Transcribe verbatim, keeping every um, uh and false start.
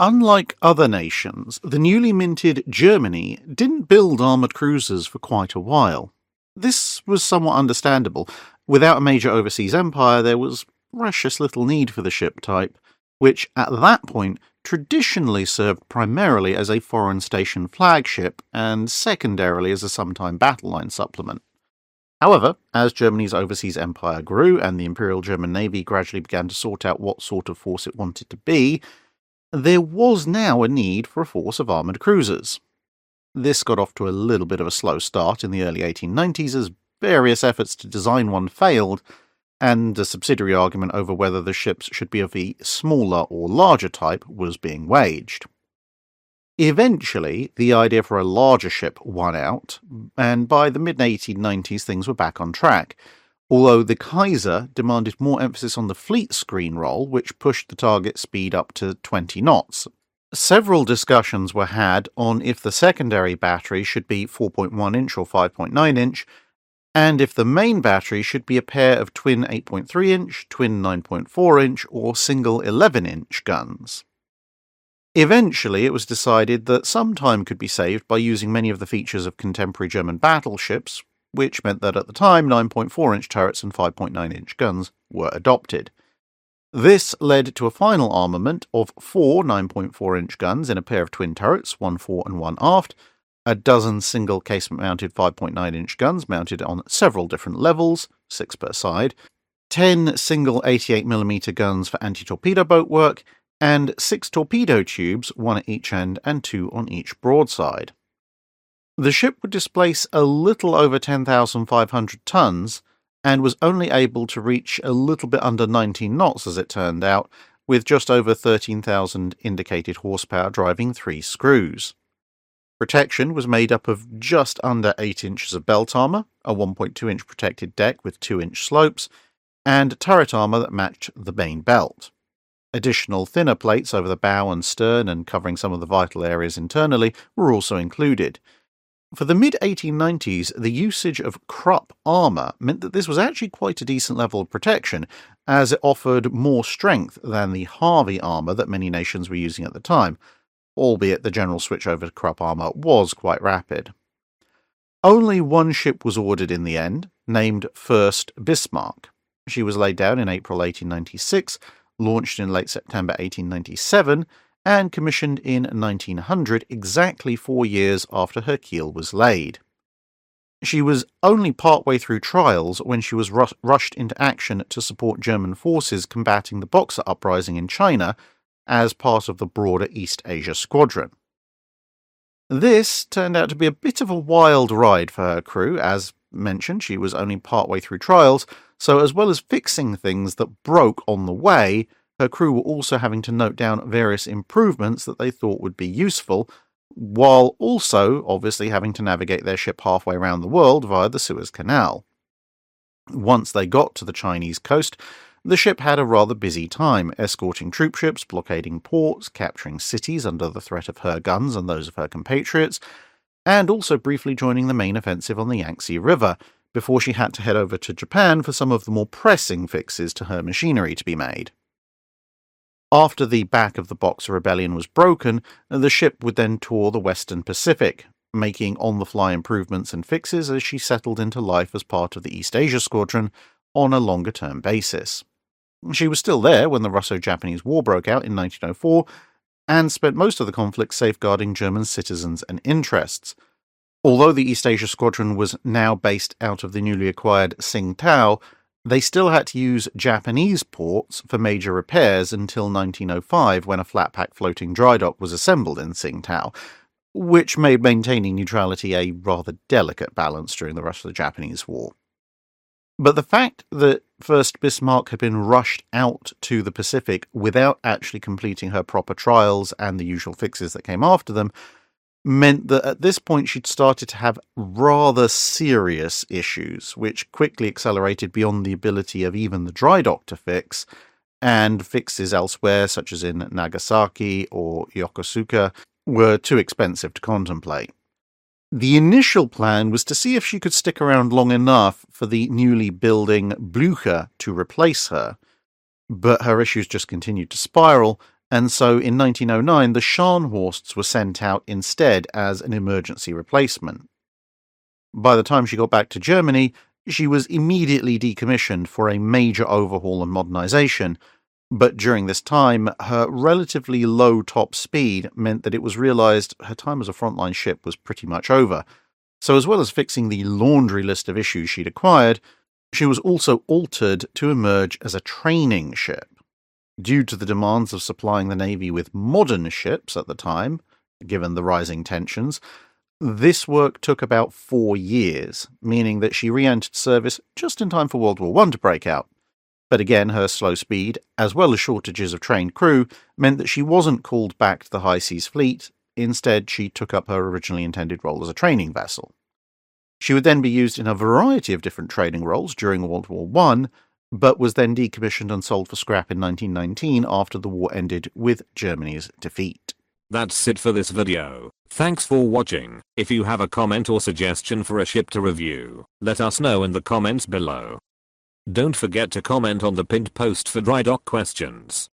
Unlike other nations, the newly minted Germany didn't build armoured cruisers for quite a while. This was somewhat understandable. Without a major overseas empire, there was precious little need for the ship type, which at that point traditionally served primarily as a foreign station flagship and secondarily as a sometime battle line supplement. However, as Germany's overseas empire grew and the Imperial German Navy gradually began to sort out what sort of force it wanted to be, there was now a need for a force of armoured cruisers. This got off to a little bit of a slow start in the early eighteen nineties as various efforts to design one failed, and a subsidiary argument over whether the ships should be of the smaller or larger type was being waged. Eventually, the idea for a larger ship won out, and by the mid eighteen nineties things were back on track, although the Kaiser demanded more emphasis on the fleet screen roll, which pushed the target speed up to twenty knots. Several discussions were had on if the secondary battery should be four point one inch or five point nine inch, and if the main battery should be a pair of twin eight point three inch, twin nine point four inch, or single eleven inch guns. Eventually, it was decided that some time could be saved by using many of the features of contemporary German battleships, which meant that at the time nine point four inch turrets and five point nine inch guns were adopted. This led to a final armament of four nine point four inch guns in a pair of twin turrets, one fore and one aft, a dozen single casement-mounted five point nine inch guns mounted on several different levels, six per side, ten single eighty-eight millimeter guns for anti-torpedo boat work, and six torpedo tubes, one at each end and two on each broadside. The ship would displace a little over ten thousand five hundred tons, and was only able to reach a little bit under nineteen knots as it turned out, with just over thirteen thousand indicated horsepower driving three screws. Protection was made up of just under eight inches of belt armour, a one point two inch protected deck with two inch slopes, and turret armour that matched the main belt. Additional thinner plates over the bow and stern and covering some of the vital areas internally were also included. For the mid eighteen nineties, the usage of Krupp armour meant that this was actually quite a decent level of protection, as it offered more strength than the Harvey armour that many nations were using at the time, albeit the general switch over to Krupp armour was quite rapid. Only one ship was ordered in the end, named First Bismarck. She was laid down in April eighteen ninety-six, launched in late September eighteen ninety-seven, and commissioned in nineteen hundred, exactly four years after her keel was laid. She was only partway through trials when she was ru- rushed into action to support German forces combating the Boxer Uprising in China as part of the broader East Asia Squadron. This turned out to be a bit of a wild ride for her crew. As mentioned, she was only partway through trials, so as well as fixing things that broke on the way, her crew were also having to note down various improvements that they thought would be useful, while also obviously having to navigate their ship halfway around the world via the Suez Canal. Once they got to the Chinese coast, the ship had a rather busy time, escorting troop ships, blockading ports, capturing cities under the threat of her guns and those of her compatriots, and also briefly joining the main offensive on the Yangtze River, before she had to head over to Japan for some of the more pressing fixes to her machinery to be made. After the back of the Boxer Rebellion was broken, the ship would then tour the Western Pacific, making on-the-fly improvements and fixes as she settled into life as part of the East Asia Squadron on a longer-term basis. She was still there when the Russo-Japanese War broke out in nineteen oh four, and spent most of the conflict safeguarding German citizens and interests. Although the East Asia Squadron was now based out of the newly acquired Tsingtao, they still had to use Japanese ports for major repairs until nineteen oh five, when a flat-pack floating dry dock was assembled in Tsingtao, which made maintaining neutrality a rather delicate balance during the Russo-Japanese War. But the fact that First Bismarck had been rushed out to the Pacific without actually completing her proper trials and the usual fixes that came after them meant that at this point she'd started to have rather serious issues, which quickly accelerated beyond the ability of even the dry dock to fix, and fixes elsewhere, such as in Nagasaki or Yokosuka, were too expensive to contemplate. The initial plan was to see if she could stick around long enough for the newly building Blücher to replace her, but her issues just continued to spiral, and so in nineteen oh nine the Scharnhorsts were sent out instead as an emergency replacement. By the time she got back to Germany, she was immediately decommissioned for a major overhaul and modernization, but during this time, her relatively low top speed meant that it was realized her time as a frontline ship was pretty much over. So as well as fixing the laundry list of issues she'd acquired, she was also altered to emerge as a training ship. Due to the demands of supplying the Navy with modern ships at the time, given the rising tensions, this work took about four years, meaning that she re-entered service just in time for World War One to break out. But again, her slow speed, as well as shortages of trained crew, meant that she wasn't called back to the High Seas Fleet. Instead, she took up her originally intended role as a training vessel. She would then be used in a variety of different training roles during World War One, but was then decommissioned and sold for scrap in nineteen nineteen after the war ended with Germany's defeat. That's it for this video. Thanks for watching. If you have a comment or suggestion for a ship to review, let us know in the comments below. Don't forget to comment on the pinned post for dry dock questions.